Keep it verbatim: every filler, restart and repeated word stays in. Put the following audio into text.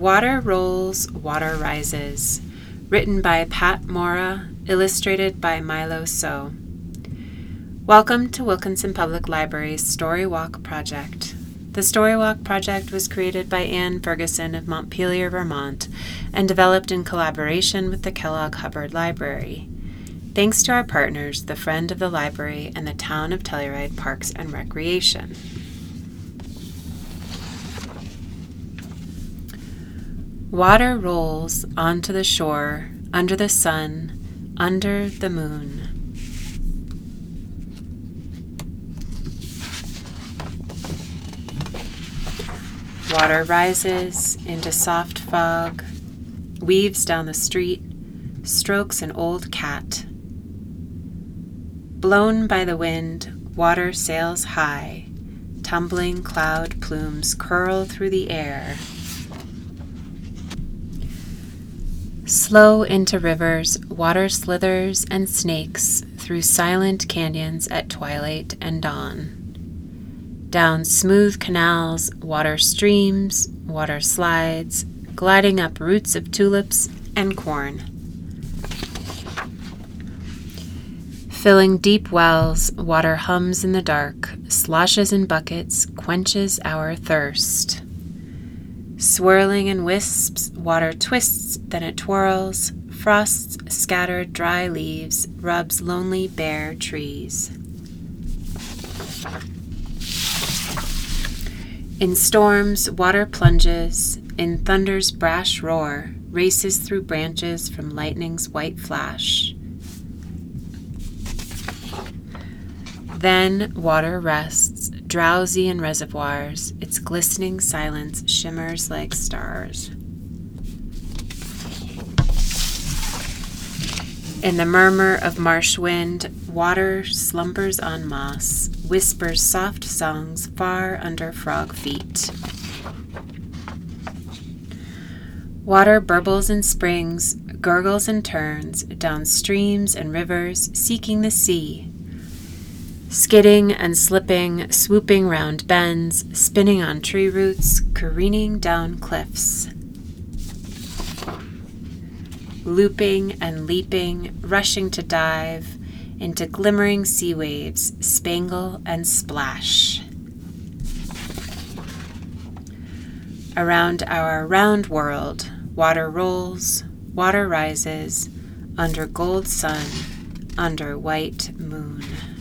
Water Rolls, Water Rises, written by Pat Mora, illustrated by Milo So. Welcome to Wilkinson Public Library's Story Walk Project. The Story Walk Project was created by Anne Ferguson of Montpelier, Vermont, and developed in collaboration with the Kellogg Hubbard Library. Thanks to our partners, the Friend of the Library and the Town of Telluride Parks and Recreation. Water rolls onto the shore, under the sun, under the moon. Water rises into soft fog, weaves down the street, strokes an old cat. Blown by the wind, water sails high, tumbling cloud plumes curl through the air. Slow into rivers, water slithers and snakes through silent canyons at twilight and dawn. Down smooth canals, water streams, water slides, gliding up roots of tulips and corn. Filling deep wells, water hums in the dark, sloshes in buckets, quenches our thirst. Swirling in wisps, water twists, then it twirls, frosts scattered dry leaves, rubs lonely bare trees. In storms, water plunges, in thunder's brash roar, races through branches from lightning's white flash. Then water rests, drowsy in reservoirs, its glistening silence shimmers like stars. In the murmur of marsh wind, water slumbers on moss, whispers soft songs far under frog feet. Water burbles and springs, gurgles and turns, down streams and rivers, seeking the sea. Skidding and slipping, swooping round bends, spinning on tree roots, careening down cliffs. Looping and leaping, rushing to dive into glimmering sea waves, spangle and splash. Around our round world, water rolls, water rises, under gold sun, under white moon.